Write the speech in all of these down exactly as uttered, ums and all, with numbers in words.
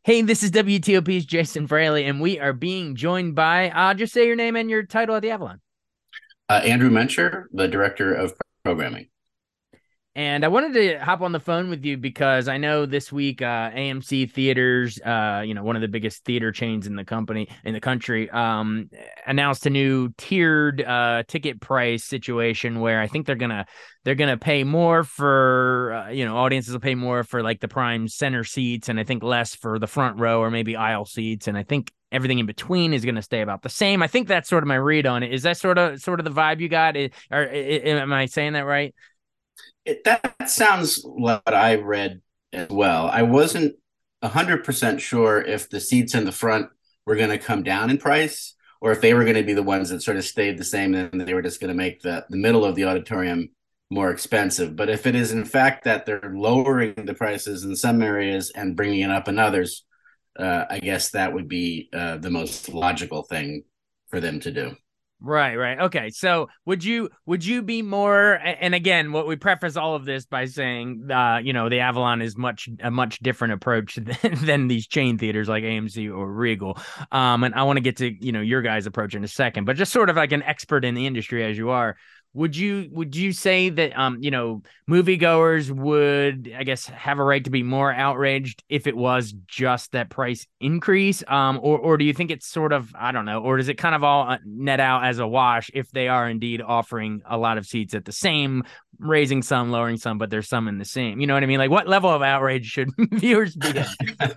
Hey, this is W T O P's Jason Fraley, and we are being joined by, uh, just say your name and your title at the Avalon. Uh, Andrew Mencher, the director of programming. And I wanted to hop on the phone with you because I know this week uh, A M C Theaters, uh, you know, one of the biggest theater chains in the company in the country, um, announced a new tiered uh, ticket price situation where I think they're gonna they're gonna pay more for uh, you know audiences will pay more for like the prime center seats, and I think less for the front row or maybe aisle seats, and I think everything in between is going to stay about the same. I think that's sort of my read on it. Is that sort of sort of the vibe you got? Or am I saying that right? It, that sounds what I read as well. I wasn't one hundred percent sure if the seats in the front were going to come down in price or if they were going to be the ones that sort of stayed the same and they were just going to make the, the middle of the auditorium more expensive. But if it is in fact that they're lowering the prices in some areas and bringing it up in others, uh, I guess that would be uh, the most logical thing for them to do. Right, right. Okay. So would you would you be more, and again, what we preface all of this by saying uh, you know, the Avalon is much a much different approach than, than these chain theaters like A M C or Regal. Um, and I want to get to, you know, your guys' approach in a second, but just sort of like an expert in the industry as you are, would you would you say that um you know moviegoers would, I guess, have a right to be more outraged if it was just that price increase, um or or do you think it's sort of, I don't know, or does it kind of all uh, net out as a wash if they are indeed offering a lot of seats at the same, raising some, lowering some, but there's some in the same, you know what I mean? Like, what level of outrage should viewers be at?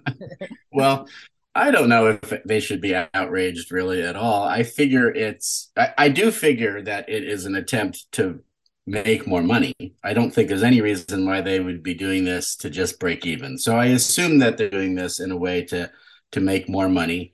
Well, I don't know if they should be outraged really at all. I figure it's, I, I do figure that it is an attempt to make more money. I don't think there's any reason why they would be doing this to just break even. So I assume that they're doing this in a way to to make more money.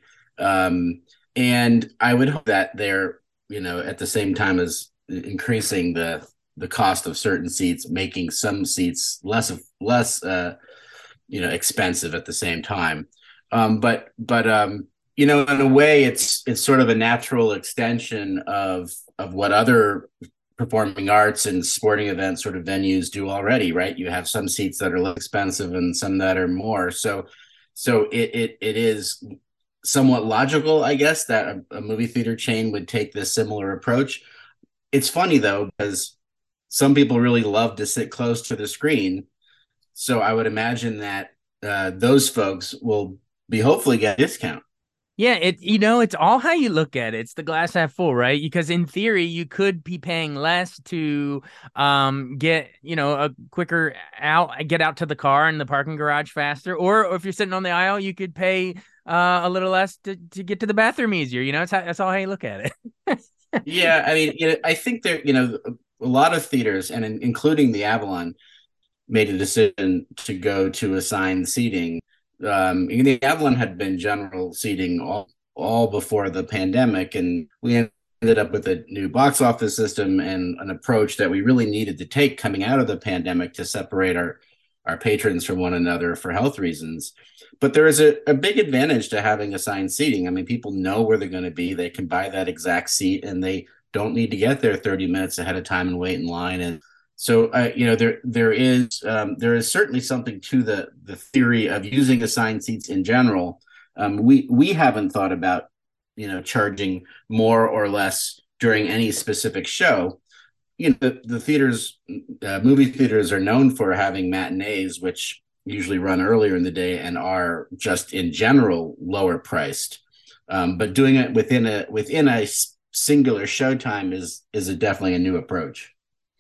Um, and I would hope that they're, you know, at the same time as increasing the the cost of certain seats, making some seats less of less uh, you know, expensive at the same time. Um, but but um, you know, in a way, it's it's sort of a natural extension of of what other performing arts and sporting events sort of venues do already, right? You have some seats that are less expensive and some that are more. So so it it, it is somewhat logical, I guess, that a, a movie theater chain would take this similar approach. It's funny though, because some people really love to sit close to the screen. So I would imagine that uh, those folks will be hopefully get a discount. Yeah, it you know, it's all how you look at it. It's the glass half full, right? Because in theory, you could be paying less to um get, you know, a quicker out, get out to the car and the parking garage faster. Or if you're sitting on the aisle, you could pay uh a little less to, to get to the bathroom easier. You know, it's how, that's all how you look at it. Yeah, I mean, you know, I think there, you know, a lot of theaters, and in, including the Avalon, made a decision to go to assigned seating. Um, the Avalon had been general seating all, all before the pandemic, and we ended up with a new box office system and an approach that we really needed to take coming out of the pandemic to separate our our patrons from one another for health reasons. But there is a, a big advantage to having assigned seating. I mean, people know where they're going to be. They can buy that exact seat and they don't need to get there thirty minutes ahead of time and wait in line. And so, uh, you know, there there is um, there is certainly something to the the theory of using assigned seats in general. Um, we we haven't thought about, you know, charging more or less during any specific show. You know, the, the theaters, uh, movie theaters are known for having matinees, which usually run earlier in the day and are just in general lower priced. Um, but doing it within a within a singular showtime is is a definitely a new approach.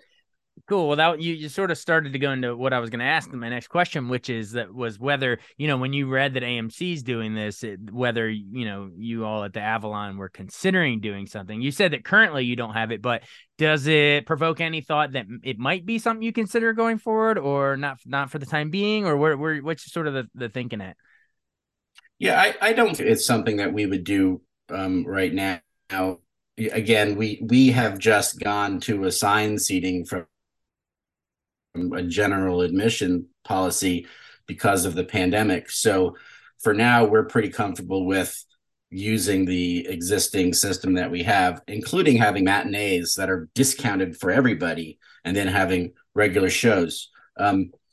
Cool. Well, that you, you sort of started to go into what I was going to ask in my next question, which is that was whether, you know, when you read that A M C's doing this, it, whether, you know, you all at the Avalon were considering doing something. You said that currently you don't have it, but does it provoke any thought that it might be something you consider going forward, or not, not for the time being, or where, where, what's sort of the, the thinking at? Yeah, I, I don't think it's something that we would do um, right now. Again, we we have just gone to assigned seating from a general admission policy because of the pandemic. So for now, we're pretty comfortable with using the existing system that we have, including having matinees that are discounted for everybody and then having regular shows. Um,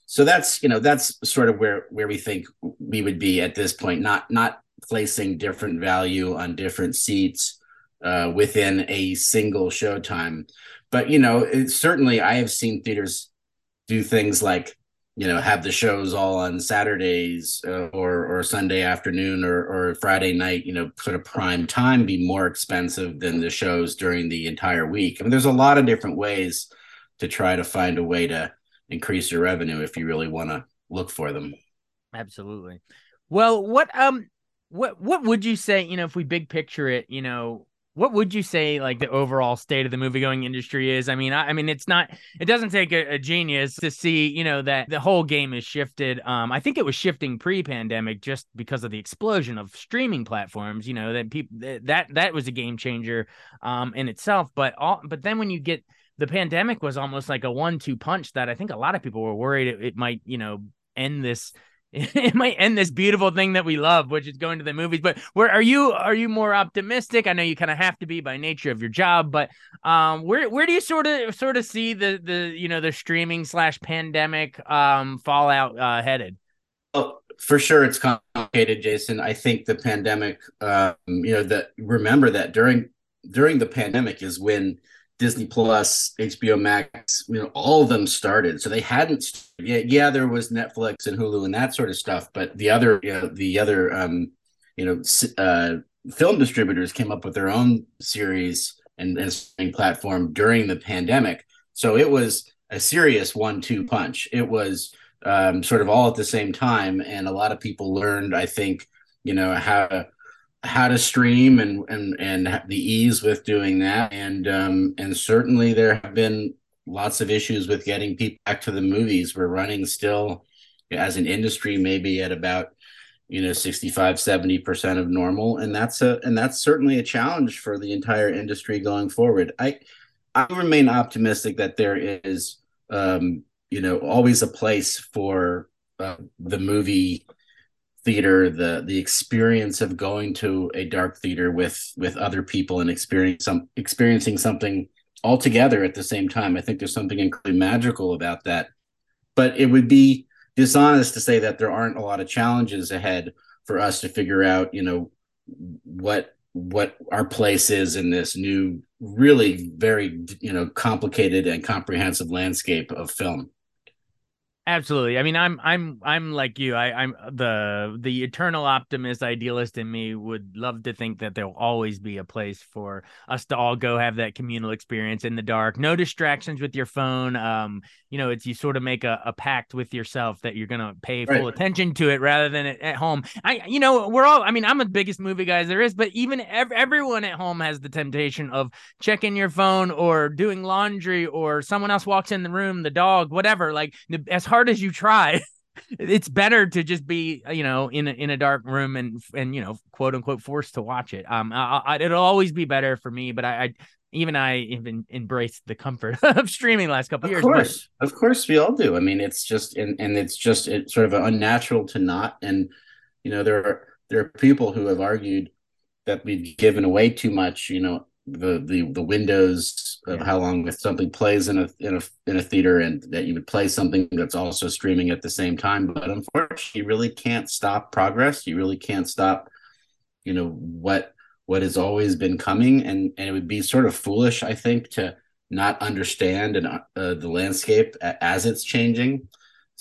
so that's, you know, that's sort of where where we think we would be at this point, not not placing different value on different seats uh, within a single showtime. But, you know, it, certainly I have seen theaters do things like, you know, have the shows all on Saturdays uh, or or Sunday afternoon or or Friday night, you know, sort of prime time be more expensive than the shows during the entire week. I mean, there's a lot of different ways to try to find a way to increase your revenue if you really want to look for them. Absolutely. Well, what um what what would you say, you know, if we big picture it, you know, what would you say like the overall state of the movie going industry is? I mean, I, I mean, it's not, it doesn't take a, a genius to see, you know, that the whole game is shifted. Um, I think it was shifting pre-pandemic just because of the explosion of streaming platforms, you know, that people that that was a game changer um in itself. But all but then when you get the pandemic was almost like a one two punch that I think a lot of people were worried it, it might, you know, end this it might end this beautiful thing that we love, which is going to the movies. But where are you? Are you more optimistic? I know you kind of have to be by nature of your job, but um, where where do you sort of sort of see the the you know the streaming slash pandemic um fallout uh, headed? Oh, for sure, it's complicated, Jason. I think the pandemic, um, you know, that remember that during during the pandemic is when Disney Plus, H B O Max, you know, all of them started. So they hadn't. Yeah, yeah, there was Netflix and Hulu and that sort of stuff, but the other, you know, the other, um, you know, uh, film distributors came up with their own series and, and streaming platform during the pandemic. So it was a serious one-two punch. It was um, sort of all at the same time, and a lot of people learned, I think, you know, how to how to stream and and and the ease with doing that, and um, and certainly there have been lots of issues with getting people back to the movies. We're running still as an industry maybe at about, you know, sixty-five seventy percent of normal, and that's a and that's certainly a challenge for the entire industry going forward. I I remain optimistic that there is, um, you know, always a place for uh, the movie theater, the the experience of going to a dark theater with with other people and experience some experiencing something all together at the same time. I think there's something incredibly magical about that. But it would be dishonest to say that there aren't a lot of challenges ahead for us to figure out, you know, what what our place is in this new, really very, you know, complicated and comprehensive landscape of film. Absolutely. I mean, I'm I'm I'm like you. I, I'm the the eternal optimist idealist in me would love to think that there'll always be a place for us to all go have that communal experience in the dark. No distractions with your phone. Um, you know, it's you sort of make a, a pact with yourself that you're gonna pay full Right. attention to it rather than at, at home. I you know, we're all I mean, I'm the biggest movie guy there is, but even ev- everyone at home has the temptation of checking your phone or doing laundry or someone else walks in the room, the dog, whatever. Like as hard as you try, it's better to just be, you know, in a, in a dark room and and you know, quote unquote, forced to watch it. Um, I, I, it'll always be better for me, but I, I even I even embraced the comfort of streaming the last couple of Of years. But course, of course, we all do. I mean, it's just and and it's just it's sort of unnatural to not. And you know, there are there are people who have argued that we've given away too much. You know, the the the windows of yeah, how long something plays in a in a in a theater, and that you would play something that's also streaming at the same time. But unfortunately, you really can't stop progress. You really can't stop, you know, what what has always been coming, and and it would be sort of foolish, I think, to not understand and uh, the landscape as it's changing.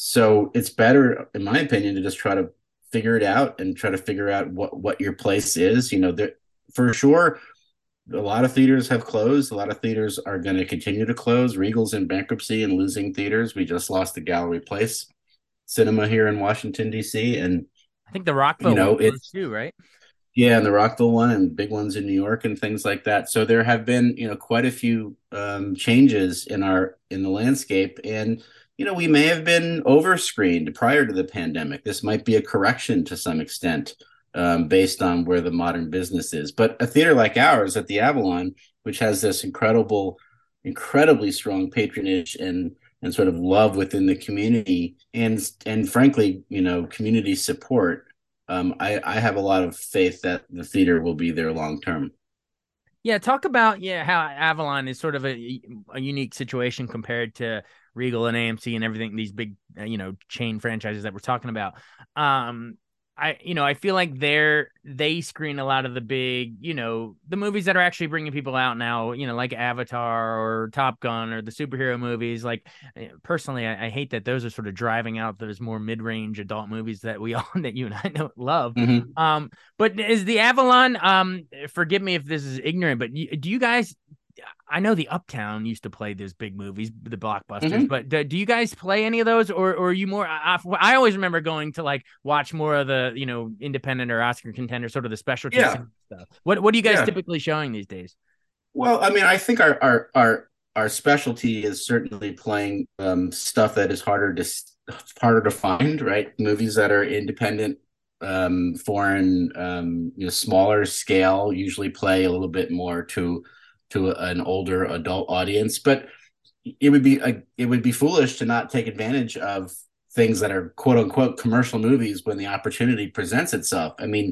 So it's better, in my opinion, to just try to figure it out and try to figure out what what your place is. You know, there for sure. A lot of theaters have closed. A lot of theaters are going to continue to close. Regal's in bankruptcy and losing theaters. We just lost the Gallery Place cinema here in Washington, D C. And, I think the you Rockville one know, closed it's, too, right? yeah, and the Rockville one and big ones in New York and things like that. So there have been, you know, quite a few um, changes in our in the landscape, and you know, we may have been overscreened prior to the pandemic. This might be a correction to some extent, um, based on where the modern business is. But a theater like ours at the Avalon, which has this incredible, incredibly strong patronage and and sort of love within the community, and and frankly, you know, community support, um, I, I have a lot of faith that the theater will be there long term. Yeah, talk about yeah how Avalon is sort of a, a unique situation compared to Regal and A M C and everything, these big uh, you know chain franchises that we're talking about. Um, I you know I feel like they're they screen a lot of the big you know the movies that are actually bringing people out now. You know, like Avatar or Top Gun or the superhero movies. Like eh, personally, I, I hate that those are sort of driving out those more mid range adult movies that we all that you and I know love. Mm-hmm. Um, but is the Avalon? Um, forgive me if this is ignorant, but do you guys? I know the Uptown used to play those big movies, the blockbusters. Mm-hmm. But do, do you guys play any of those, or, or are you more? I, I always remember going to like watch more of the you know independent or Oscar contender, sort of the specialty Yeah, stuff. What what are you guys yeah. typically showing these days? Well, I mean, I think our our our our specialty is certainly playing um, stuff that is harder to harder to find, right? Movies that are independent, um, foreign, um, you know, smaller scale, usually play a little bit more to to an older adult audience. But it would be a, it would be foolish to not take advantage of things that are quote unquote commercial movies when the opportunity presents itself. I mean,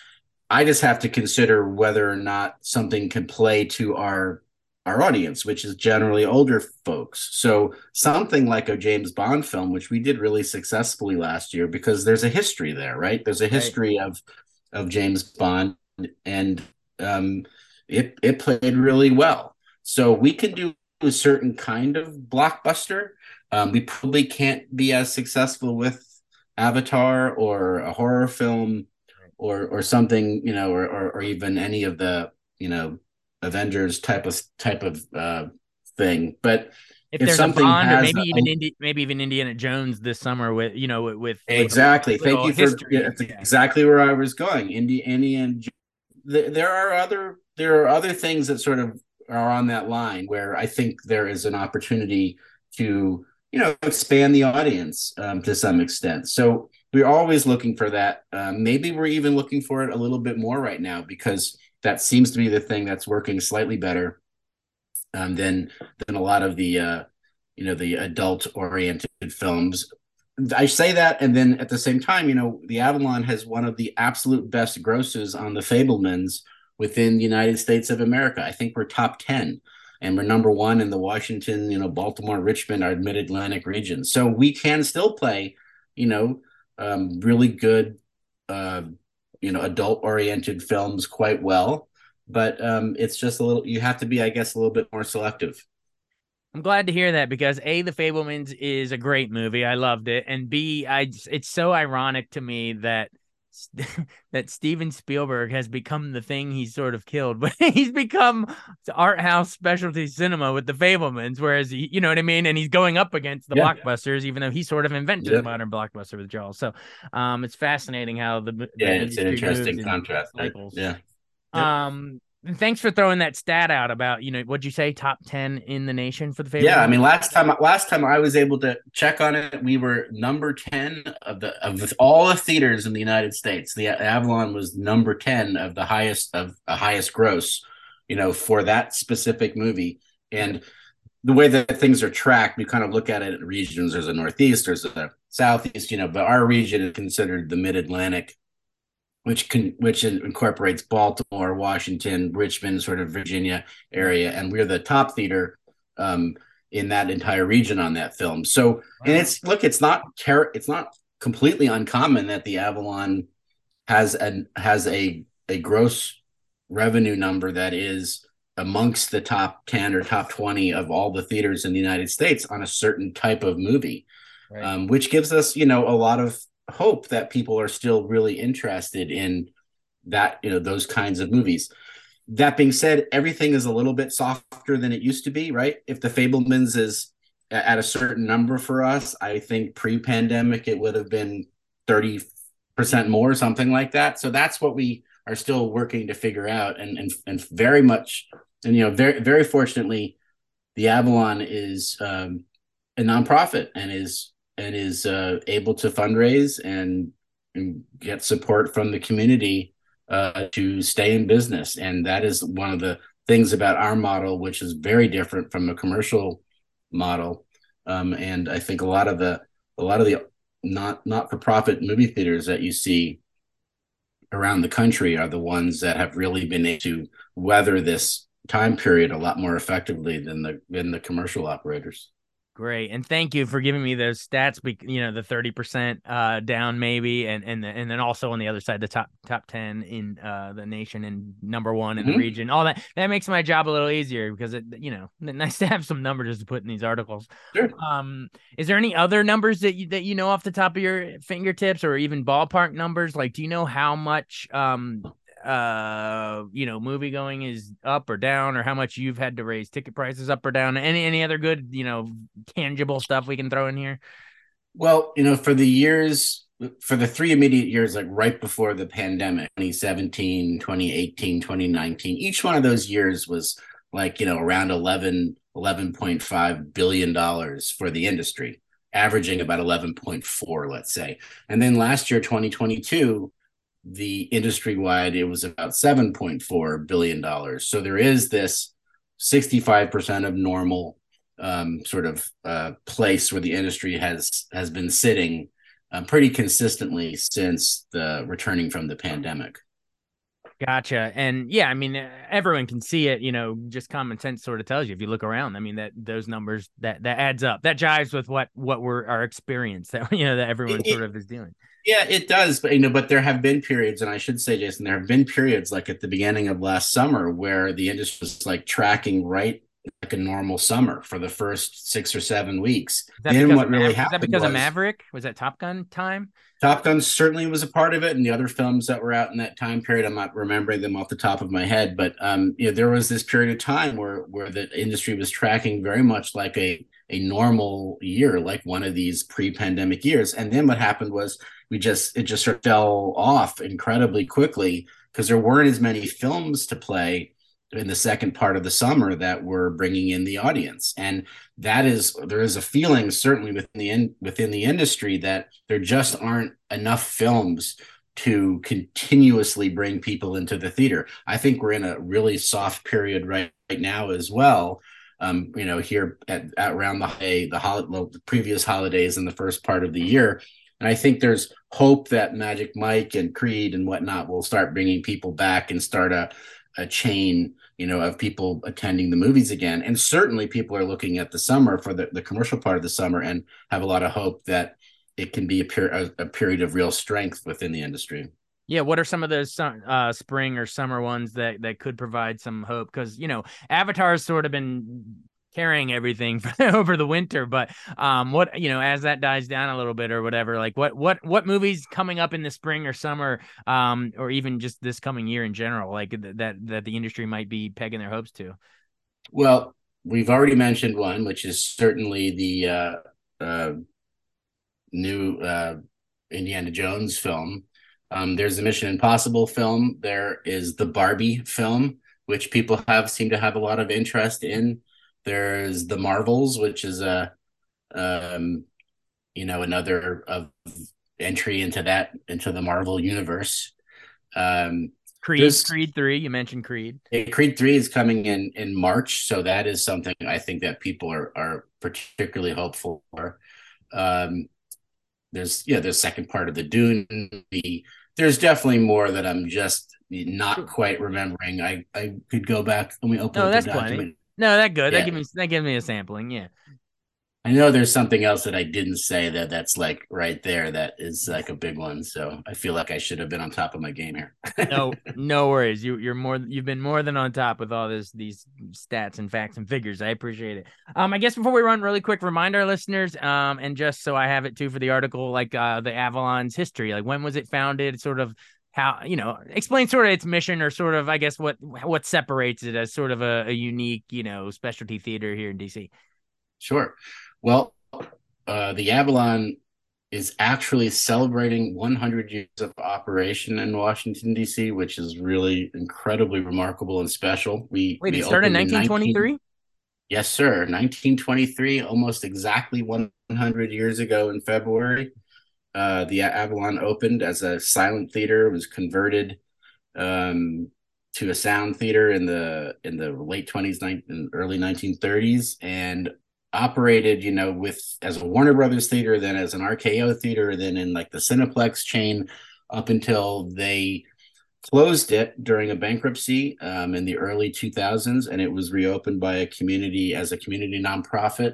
I just have to consider whether or not something can play to our our audience, which is generally older folks. So something like a James Bond film, which we did really successfully last year, because there's a history there, right? There's a Right. history of of James Bond, and um, it it played really well. So we can do a certain kind of blockbuster. Um, we probably can't be as successful with Avatar or a horror film or or something, you know, or, or or even any of the, you know, Avengers type of type of uh, thing. But If if there's a something Bond, or has maybe a, even Indi- maybe even Indiana Jones this summer with you know with with a exactly, thank little you for yeah, history. that's Yeah. exactly where I was going. Indie, Indie, and there are other there are other things that sort of are on that line where I think there is an opportunity to, you know, expand the audience um, to some extent. So we're always looking for that. Um, maybe we're even looking for it a little bit more right now because that seems to be the thing that's working slightly better um, than than a lot of the uh, you know the adult oriented films. I say that, and then at the same time, you know, the Avalon has one of the absolute best grosses on the Fablemans within the United States of America. I think we're top ten, and we're number one in the Washington, you know, Baltimore, Richmond, our Mid Atlantic region. So we can still play, you know, um, really good, uh, you know, adult oriented films quite well. But um, it's just a little. You have to be, I guess, a little bit more selective. I'm glad to hear that because A, The Fablemans is a great movie. I loved it. And B, I it's so ironic to me that that Steven Spielberg has become the thing he's sort of killed, but he's become art house specialty cinema with The Fablemans, whereas he, you know what I mean, and he's going up against the Yeah. blockbusters, even though he sort of invented the Yeah. modern blockbuster with Jaws. So, um, it's fascinating how the Yeah. the It's an industry moves interesting in contrast. Right? cycles. Yeah. Yep. Um, and thanks for throwing that stat out about, you know, what'd you say, top ten in the nation for the Yeah, I Fablemans? mean, last time last time I was able to check on it, we were number ten of the of the, all the theaters in the United States. The Avalon was number ten of the highest of the highest gross, you know, for that specific movie. And the way that things are tracked, we kind of look at it in regions. There's a Northeast, there's a Southeast, you know, but our region is considered the Mid Atlantic, which can which incorporates Baltimore, Washington, Richmond, sort of Virginia area, and we're the top theater um, in that entire region on that film. So, and Wow. it's look, it's not ter- it's not completely uncommon that the Avalon has an has a a gross revenue number that is amongst the top ten or top twenty of all the theaters in the United States on a certain type of movie, Right. um, which gives us, you know, a lot of hope that people are still really interested in that, you know, those kinds of movies. That being said, everything is a little bit softer than it used to be, right? If the Fablemans is at a certain number for us, I think pre-pandemic it would have been thirty percent more, something like that. So that's what we are still working to figure out, and and and very much, and you know, very very fortunately, the Avalon is um, a nonprofit and is and is uh, able to fundraise and, and get support from the community uh, to stay in business. And that is one of the things about our model, which is very different from a commercial model. Um, and I think a lot of the a lot of the not not for profit movie theaters that you see around the country are the ones that have really been able to weather this time period a lot more effectively than the than the commercial operators. Great, and thank you for giving me those stats. You know, the thirty percent uh, down maybe, and and the, and then also on the other side, the top top ten in uh, the nation and number one in the Mm-hmm. region. All that that makes my job a little easier because it, you know, nice to have some numbers to put in these articles. Sure. Um, is there any other numbers that you that you know off the top of your fingertips, or even ballpark numbers? Like, do you know how much um uh you know movie going is up or down, or how much you've had to raise ticket prices up or down? Any any other good, you know, tangible stuff we can throw in here? Well, you know, for the years, for the three immediate years, like right before the pandemic, twenty seventeen, twenty eighteen, twenty nineteen, each one of those years was like, you know, around eleven, eleven point five billion dollars for the industry, averaging about eleven point four, let's say. And then last year, twenty twenty-two, the industry wide, it was about seven point four billion dollars. So there is this sixty-five percent of normal um, sort of uh, place where the industry has has been sitting um, pretty consistently since the returning from the pandemic. Gotcha. And yeah, I mean, everyone can see it, you know, just common sense sort of tells you if you look around. I mean, that those numbers that that adds up. That jives with what what we're our experience that, you know, that everyone It, sort it, of is doing. yeah, it does, but you know, but there have been periods, and I should say, Jason, there have been periods like at the beginning of last summer where the industry was like tracking right like a normal summer for the first six or seven weeks. Is that Then because what of really Maver- is that happened because of was Maverick? Was that Top Gun time? Top Gun certainly was a part of it, and the other films that were out in that time period, I'm not remembering them off the top of my head, but um, you know, there was this period of time where where the industry was tracking very much like a a normal year, like one of these pre-pandemic years. And then what happened was we just it just sort of fell off incredibly quickly because there weren't as many films to play in the second part of the summer that were bringing in the audience. And that is there is a feeling certainly within the in, within the industry that there just aren't enough films to continuously bring people into the theater. I think we're in a really soft period right, right now as well. Um, you know, here at, at around the holiday, the, hol- well, the previous holidays in the first part of the year. And I think there's hope that Magic Mike and Creed and whatnot will start bringing people back and start a, a chain, you know, of people attending the movies again. And certainly people are looking at the summer for the, the commercial part of the summer and have a lot of hope that it can be a, per- a, a period of real strength within the industry. Yeah, what are some of those uh, spring or summer ones that, that could provide some hope? Because, you know, Avatar's sort of been carrying everything for, over the winter, but um, what, you know, as that dies down a little bit or whatever, like what what what movies coming up in the spring or summer, um, or even just this coming year in general, like that that the industry might be pegging their hopes to? Well, we've already mentioned one, which is certainly the uh, uh, new uh, Indiana Jones film. Um, there's the Mission Impossible film. There is the Barbie film, which people have seem to have a lot of interest in. There's the Marvels, which is a, um, you know, another of entry into that into the Marvel universe. Um, Creed, Creed three. You mentioned Creed. Creed three is coming in in March, so that is something I think that people are are particularly hopeful for. Um, there's yeah, the second part of the Dune movie. There's definitely more that I'm just not quite remembering. I, I could go back and we open no, up that's the document. Plenty. No, that good. Yeah. That give me that gives me a sampling. Yeah. I know there's something else that I didn't say that that's like right there that is like a big one. So I feel like I should have been on top of my game here. no, no worries. You you're more you've been more than on top with all this these stats and facts and figures. I appreciate it. Um, I guess before we run, really quick, remind our listeners, um, and just so I have it too for the article, like uh the Avalon's history, like when was it founded, sort of how, you know, explain sort of its mission or sort of, I guess, what what separates it as sort of a, a unique, you know, specialty theater here in D C. Sure. Well, uh, the Avalon is actually celebrating one hundred years of operation in Washington, D C, which is really incredibly remarkable and special. We Wait, we it started in opened nineteen twenty-three? Yes, sir. nineteen twenty-three, almost exactly one hundred years ago in February. Uh, the Avalon opened as a silent theater, was converted um, to a sound theater in the in the late twenties, and early nineteen thirties, and operated, you know, with as a Warner Brothers theater, then as an R K O theater, then in like the Cineplex chain, up until they closed it during a bankruptcy um, in the early two thousands, and it was reopened by a community as a community nonprofit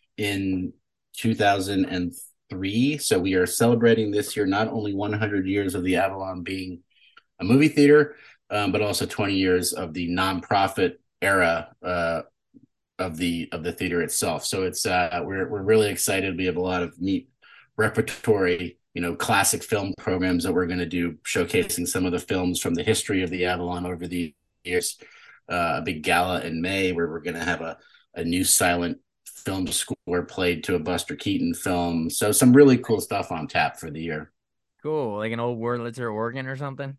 in two thousand three. So we are celebrating this year not only one hundred years of the Avalon being a movie theater, um, but also twenty years of the nonprofit era uh, of the of the theater itself. So it's uh, we're we're really excited. We have a lot of neat repertory, you know, classic film programs that we're going to do, showcasing some of the films from the history of the Avalon over the years. Uh, a big gala in May where we're going to have a, a new silent film score played to a Buster Keaton film. So some really cool stuff on tap for the year. Cool. Like an old Wurlitzer organ or something?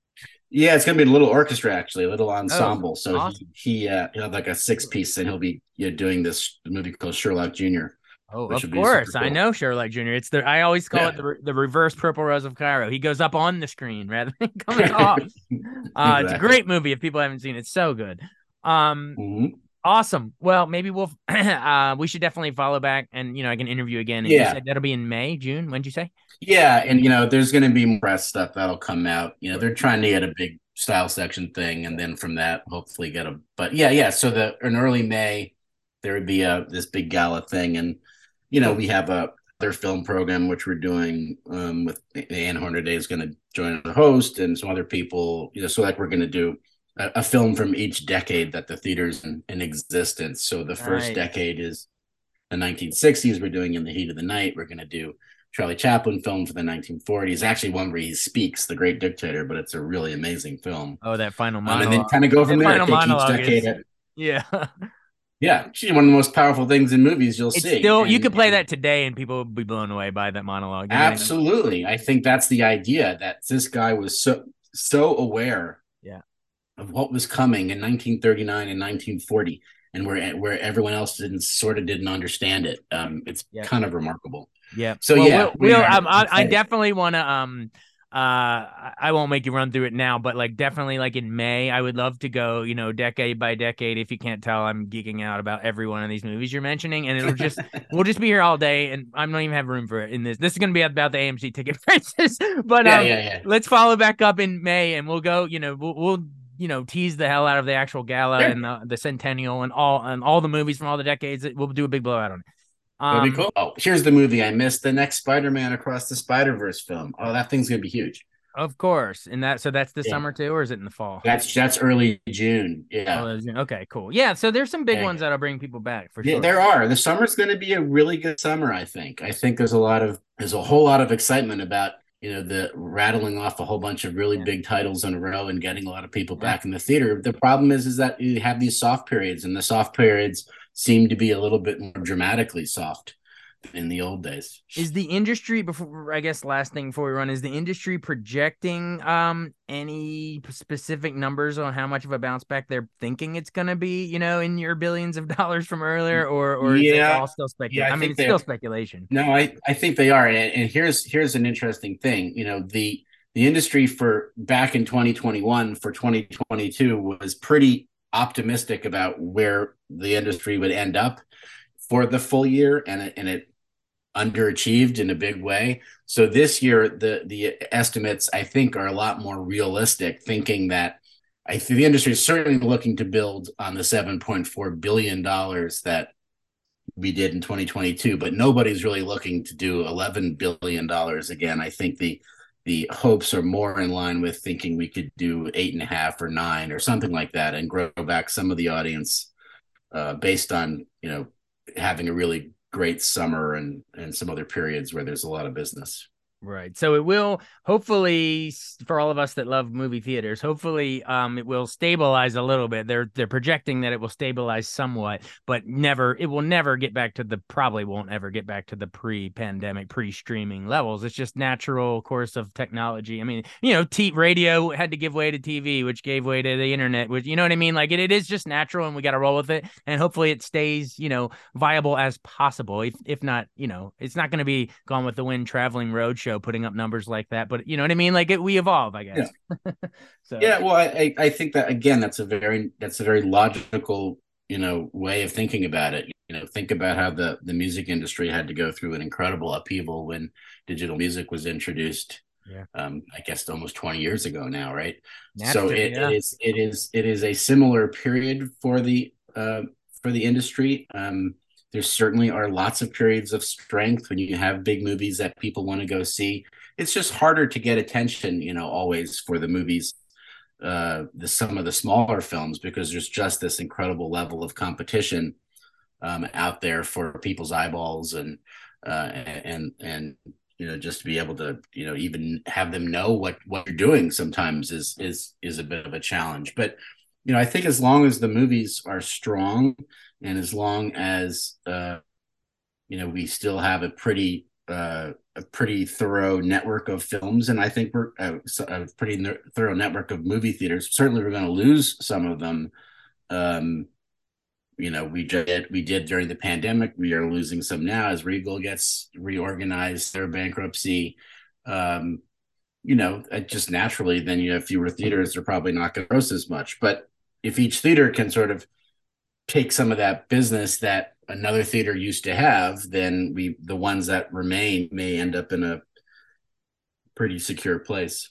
Yeah, it's going to be a little orchestra, actually, a little ensemble. Oh, so awesome. he, he uh, he'll have like a six piece, and he'll be, you know, doing this movie called Sherlock Junior, Oh, which of would be super course. I cool. know Sherlock Junior It's the I always call Yeah. it the the reverse Purple Rose of Cairo. He goes up on the screen rather than coming off. Uh, it's a Exactly. great movie if people haven't seen it. It's so good. Um, Mhm. awesome. Well, maybe we'll uh we should definitely follow back and you know I can interview again. And you Yeah. said that'll be in May, June. When'd you say? Yeah, and you know, there's going to be more press stuff that'll come out. You know, Sure. they're trying to get a big style section thing, and then from that, hopefully get a. But yeah, yeah. So the in early May, there would be a this big gala thing, and you know, Cool. we have a their film program which we're doing um, with Anne Hornaday is going to join as a host, and some other people. You know, so like we're going to do a, a film from each decade that the theater's in, in existence. So the first Nice. decade is the nineteen sixties. We're doing In the Heat of the Night. We're going to do Charlie Chaplin film for the nineteen forties. Actually, one where he speaks, The Great Dictator, but it's a really amazing film. Oh, that final Um, and then monologue. kind of go from That there. final Take each monologue decade. is At, yeah. yeah, she's one of the most powerful things in movies you'll It's see. still you And, could play and that today and people would be blown away by that monologue. You know what I mean? absolutely, I think that's the idea that this guy was so so aware Yeah. of what was coming in nineteen thirty-nine and nineteen forty, and where where everyone else didn't sort of didn't understand it. Um, it's Yeah. kind of remarkable. Yeah. So Well, yeah, we'll, we we'll are um, I, I excited. definitely want to um uh I I won't make you run through it now, but like definitely like in May, I would love to go, you know, decade by decade. If you can't tell, I'm geeking out about every one of these movies you're mentioning, and it'll just we'll just be here all day, and I don't even have room for it in this. This is gonna be about the A M C ticket prices, but Yeah, um, yeah, yeah. let's follow back up in May, and we'll go. You know, we'll, we'll you know tease the hell out of the actual gala Sure. and the, the centennial and all and all the movies from all the decades. We'll do a big blowout on it. It'll be Um, cool. Oh, here's the movie I missed. The next Spider-Man Across the Spider-Verse film. Oh, that thing's gonna be huge. Of course. And that so that's the Yeah. summer too, or is it in the fall? That's that's early June. Oh, Yeah. that's- okay, cool. Yeah, so there's some big Yeah, ones that'll bring people back for yeah, sure. there are. The summer's going to be a really good summer, I think. I think there's a lot of there's a whole lot of excitement about, you know, the rattling off a whole bunch of really Yeah. big titles in a row and getting a lot of people Yeah. back in the theater. The problem is is that you have these soft periods, and the soft periods seem to be a little bit more dramatically soft than in the old days. Is the industry before I guess last thing before we run, is the industry projecting um any specific numbers on how much of a bounce back they're thinking it's gonna be, you know, in your billions of dollars from earlier, or or is it Yeah, all still yeah, speculation? I I mean, think it's still they're speculation. no, I, I think they are. And, and here's here's an interesting thing. You know, the the industry for back in twenty twenty-one for twenty twenty-two was pretty optimistic about where the industry would end up for the full year, and it, and it underachieved in a big way. So this year, the the estimates I think are a lot more realistic, thinking that I think the industry is certainly looking to build on the seven point four billion dollars that we did in twenty twenty-two, but nobody's really looking to do eleven billion dollars again. I think the the hopes are more in line with thinking we could do eight and a half or nine or something like that, and grow back some of the audience uh, based on, you know, having a really great summer and and some other periods where there's a lot of business. Right. So it will hopefully for all of us that love movie theaters, hopefully um it will stabilize a little bit. They're they're projecting that it will stabilize somewhat, but never it will never get back to the probably won't ever get back to the pre-pandemic, pre-streaming levels. It's just natural course of technology. I mean, you know, t- radio had to give way to T V, which gave way to the internet, which you know what I mean? Like it, it is just natural and we got to roll with it. And hopefully it stays, you know, viable as possible. If if not, you know, it's not going to be Gone with the Wind traveling road show putting up numbers like that, but you know what I mean? Like it, we evolve, I Yeah. guess. So Yeah, well, I I think that again, that's a very that's a very logical, you know, way of thinking about it. You know, think about how the the music industry had to go through an incredible upheaval when digital music was introduced. Yeah. um, I guess almost twenty years ago now, right? So Napster. it, it Yeah. is it is it is a similar period for the uh, for the industry. Um, there certainly are lots of periods of strength when you have big movies that people want to go see. It's just harder to get attention, you know, always for the movies, uh, the some of the smaller films, because there's just this incredible level of competition um, out there for people's eyeballs, and uh, and and you know, just to be able to, you know, even have them know what what you're doing sometimes is is is a bit of a challenge. But you know, I think as long as the movies are strong, and as long as uh, you know, we still have a pretty uh, a pretty thorough network of films, and I think we're uh, a pretty thorough network of movie theaters. Certainly, we're going to lose some of them. Um, you know, we did we did during the pandemic. We are losing some now as Regal gets reorganized, their bankruptcy. Um, you know, just naturally, then you have fewer theaters. They're probably not going to gross as much. But if each theater can sort of take some of that business that another theater used to have, then we the ones that remain may end up in a pretty secure place.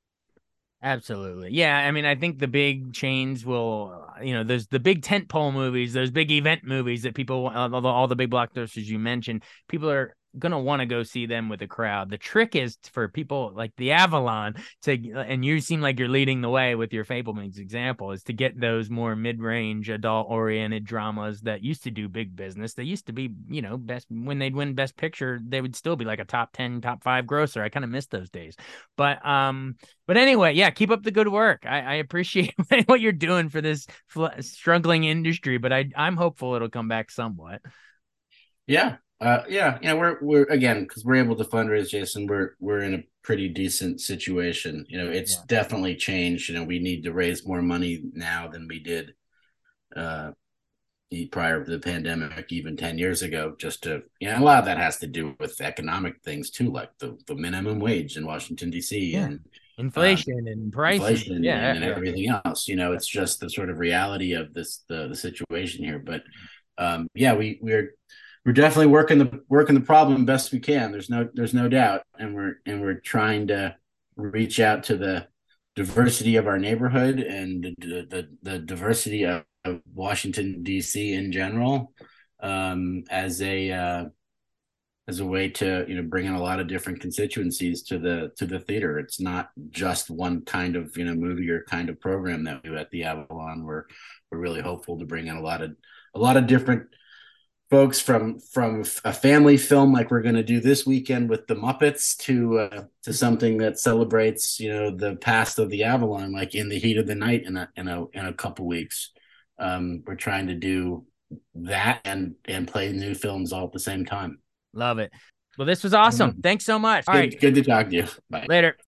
Absolutely. Yeah. I mean, I think the big chains will, you know, there's the big tentpole movies, those big event movies that people, all the, all the big blockbusters you mentioned, people are going to want to go see them with a crowd. The trick is for people like the Avalon to, and you seem like you're leading the way with your Fablemans example, is to get those more mid-range adult oriented dramas that used to do big business. They used to be, you know, best when they'd win best picture, they would still be like a top ten, top five grosser. I kind of miss those days. But, um, but anyway, yeah, keep up the good work. I, I appreciate what you're doing for this fl- struggling industry, but I, I'm hopeful it'll come back somewhat. Yeah, uh, yeah, you know, we're we're again, because we're able to fundraise, Jason. We're we're in a pretty decent situation. You know, it's Yeah. definitely changed. You know, we need to raise more money now than we did uh, prior to the pandemic, even ten years ago. Just to, you know, a lot of that has to do with economic things too, like the the minimum wage in Washington D C, Yeah. and um, Inflation and prices. inflation, Yeah. and Yeah. everything else. You know, it's just the sort of reality of this the the situation here. But um, yeah, we we're we're definitely working the working the problem best we can. There's no there's no doubt, and we're and we're trying to reach out to the diversity of our neighborhood, and the the, the diversity of, of Washington D C in general, um, as a uh, as a way to, you know, bring in a lot of different constituencies to the to the theater. It's not just one kind of, you know, movie or kind of program that we do at the Avalon. We're we're really hopeful to bring in a lot of a lot of different folks, from from a family film like we're going to do this weekend with the Muppets, to uh, to something that celebrates, you know, the past of the Avalon, like In the Heat of the Night in a in a in a couple weeks. Um, we're trying to do that and and play new films all at the same time. Love it. Well, this was awesome. Thanks so much. All right. Good, good to talk to you. Bye. Later.